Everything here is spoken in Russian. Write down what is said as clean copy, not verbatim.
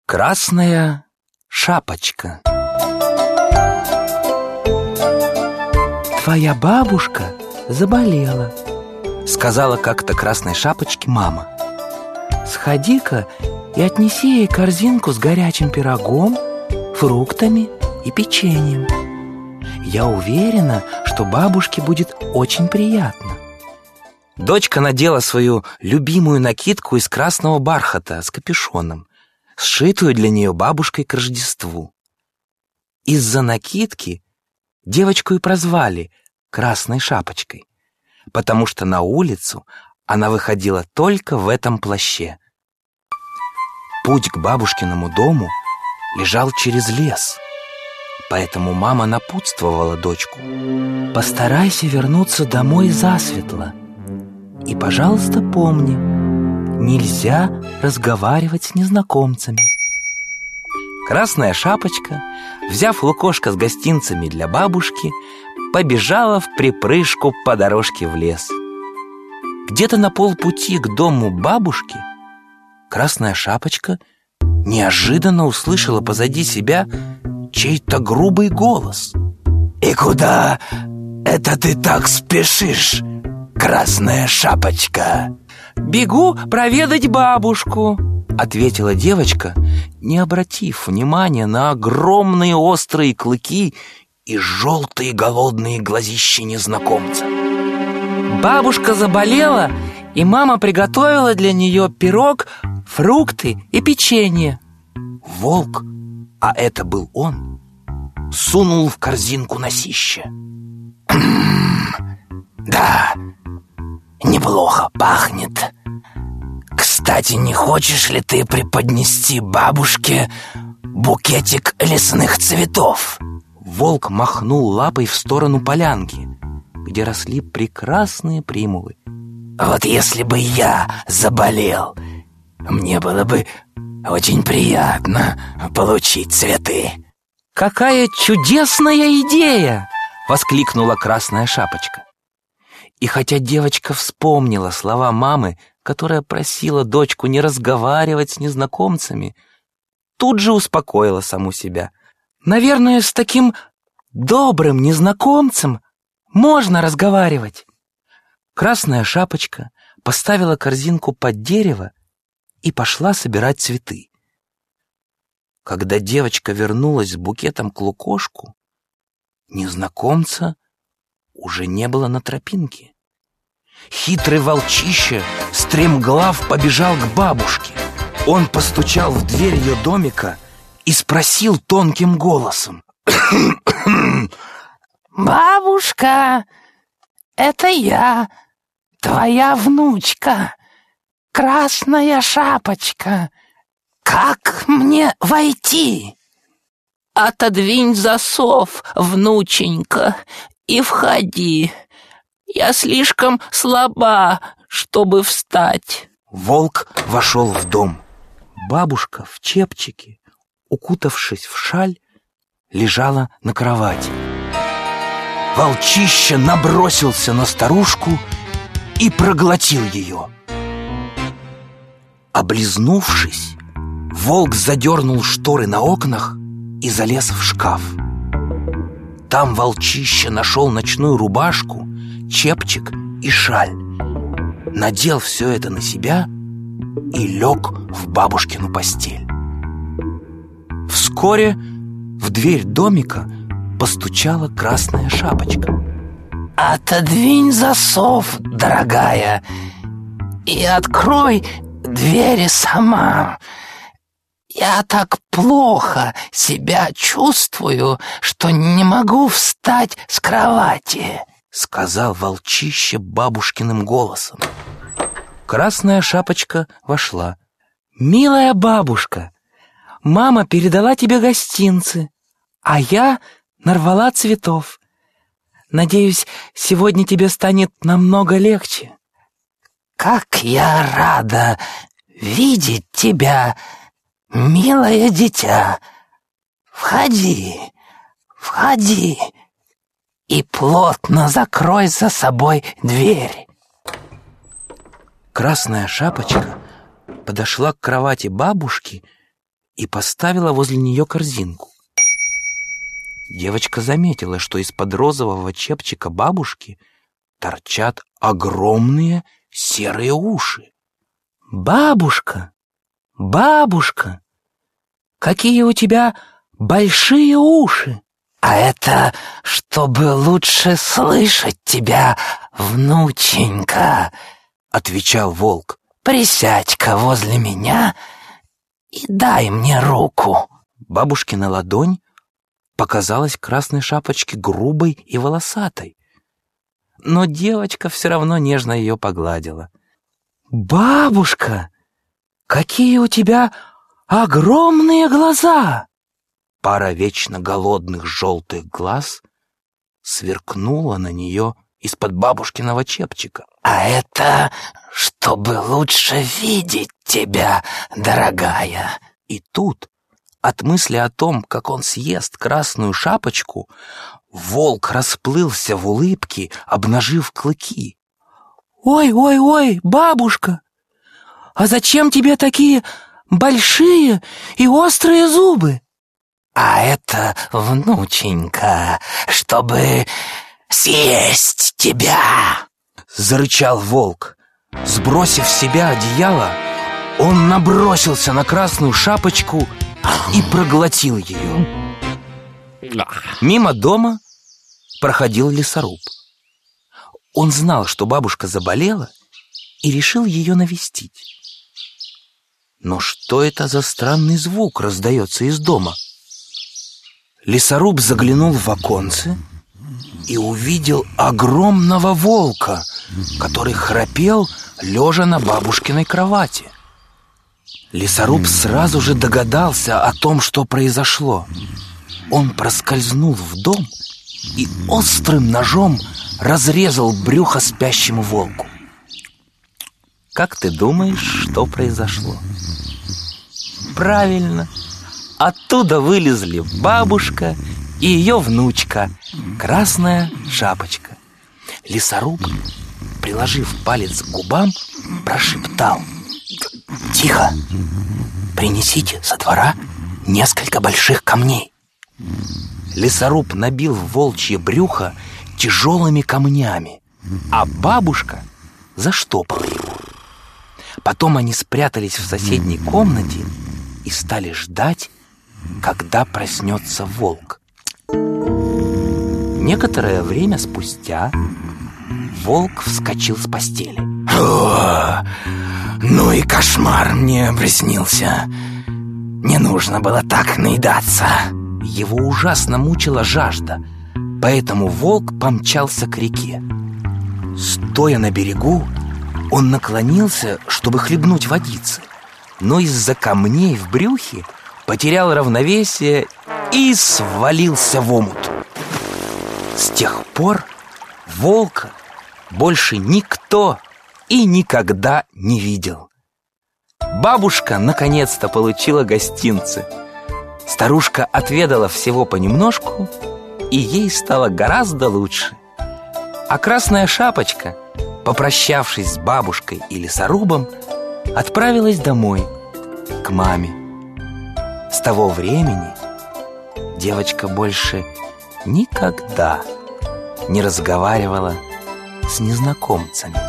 Красная шапочка. «Твоя бабушка заболела», — сказала как-то Красной Шапочке мама. «Сходи-ка и отнеси ей корзинку с горячим пирогом, фруктами и печеньем. Я уверена, что бабушке будет очень приятно». Дочка надела свою любимую накидку из красного бархата с капюшоном, сшитую для нее бабушкой к Рождеству. Из-за накидки девочку и прозвали Красной Шапочкой, потому что на улицу она выходила только в этом плаще. Путь к бабушкиному дому лежал через лес, поэтому мама напутствовала дочку: «Постарайся вернуться домой засветло. И, пожалуйста, помни, нельзя разговаривать с незнакомцами». Красная Шапочка, взяв лукошко с гостинцами для бабушки, побежала вприпрыжку по дорожке в лес. Где-то на полпути к дому бабушки Красная Шапочка неожиданно услышала позади себя чей-то грубый голос. «И куда это ты так спешишь, Красная Шапочка?» «Бегу проведать бабушку», — ответила девочка, не обратив внимания на огромные острые клыки и желтые голодные глазища незнакомца. «Бабушка заболела, и мама приготовила для нее пирог, фрукты и печенье». Волк, а это был он, сунул в корзинку носище. «Да, неплохо пахнет. Кстати, не хочешь ли ты преподнести бабушке букетик лесных цветов?» Волк махнул лапой в сторону полянки, где росли прекрасные примулы. «Вот если бы я заболел, мне было бы очень приятно получить цветы». «Какая чудесная идея!» — воскликнула Красная Шапочка. И хотя девочка вспомнила слова мамы, которая просила дочку не разговаривать с незнакомцами, тут же успокоила саму себя. «Наверное, с таким добрым незнакомцем можно разговаривать». Красная Шапочка поставила корзинку под дерево и пошла собирать цветы. Когда девочка вернулась с букетом к лукошку, незнакомца уже не было на тропинке. Хитрый волчище стремглав побежал к бабушке. Он постучал в дверь ее домика и спросил тонким голосом: «Бабушка, это я, твоя внучка, Красная Шапочка. Как мне войти?» «Отодвинь засов, внученька, и входи. Я слишком слаба, чтобы встать». Волк вошел в дом. Бабушка в чепчике, укутавшись в шаль, лежала на кровати. Волчище набросился на старушку и проглотил ее. Облизнувшись, волк задернул шторы на окнах и залез в шкаф. Там волчище нашел ночную рубашку, чепчик и шаль, надел все это на себя и лег в бабушкину постель. Вскоре в дверь домика постучала Красная Шапочка. «Отодвинь засов, дорогая, и открой двери сама. Я так плохо себя чувствую, что не могу встать с кровати», — сказал волчище бабушкиным голосом. Красная Шапочка вошла. «Милая бабушка, мама передала тебе гостинцы, а я нарвала цветов. Надеюсь, сегодня тебе станет намного легче». «Как я рада видеть тебя, милое дитя. Входи, входи и плотно закрой за собой дверь». Красная Шапочка подошла к кровати бабушки и поставила возле нее корзинку. Девочка заметила, что из-под розового чепчика бабушки торчат огромные серые уши. «Бабушка, бабушка, какие у тебя большие уши!» «А это чтобы лучше слышать тебя, внученька», — отвечал волк. «Присядь-ка возле меня и дай мне руку». Бабушкина ладонь показалась красной шапочке грубой и волосатой, но девочка все равно нежно ее погладила. «Бабушка, какие у тебя огромные глаза!» Пара вечно голодных желтых глаз сверкнула на нее из-под бабушкиного чепчика. «А это чтобы лучше видеть тебя, дорогая». И тут, от мысли о том, как он съест красную шапочку, волк расплылся в улыбке, обнажив клыки. «Ой, бабушка, а зачем тебе такие большие и острые зубы?» «А это, внученька, чтобы съесть тебя!» Зарычал волк. Сбросив с себя одеяло, он набросился на красную шапочку и проглотил ее. Мимо дома проходил лесоруб. Он знал, что бабушка заболела, и решил ее навестить. Но что это за странный звук раздается из дома? Лесоруб заглянул в оконце и увидел огромного волка, который храпел, лежа на бабушкиной кровати. Лесоруб сразу же догадался о том, что произошло. Он проскользнул в дом и острым ножом разрезал брюхо спящему волку. Как ты думаешь, что произошло? Правильно, оттуда вылезли бабушка и ее внучка, красная шапочка. Лесоруб, приложив палец к губам, прошептал: «Тихо! Принесите со двора несколько больших камней». Лесоруб набил волчье брюхо тяжелыми камнями, а бабушка заштопала его. Потом они спрятались в соседней комнате и стали ждать, когда проснется волк. Некоторое время спустя волк вскочил с постели. «О, ну и кошмар мне приснился. Не нужно было так наедаться». Его ужасно мучила жажда, поэтому волк помчался к реке. Стоя на берегу, он наклонился, чтобы хлебнуть водицы, но из-за камней в брюхе потерял равновесие и свалился в омут. С тех пор волка больше никто и никогда не видел. Бабушка наконец-то получила гостинцы. Старушка отведала всего понемножку, и ей стало гораздо лучше. А красная шапочка, попрощавшись с бабушкой и лесорубом, отправилась домой, к маме. С того времени девочка больше никогда не разговаривала с незнакомцами.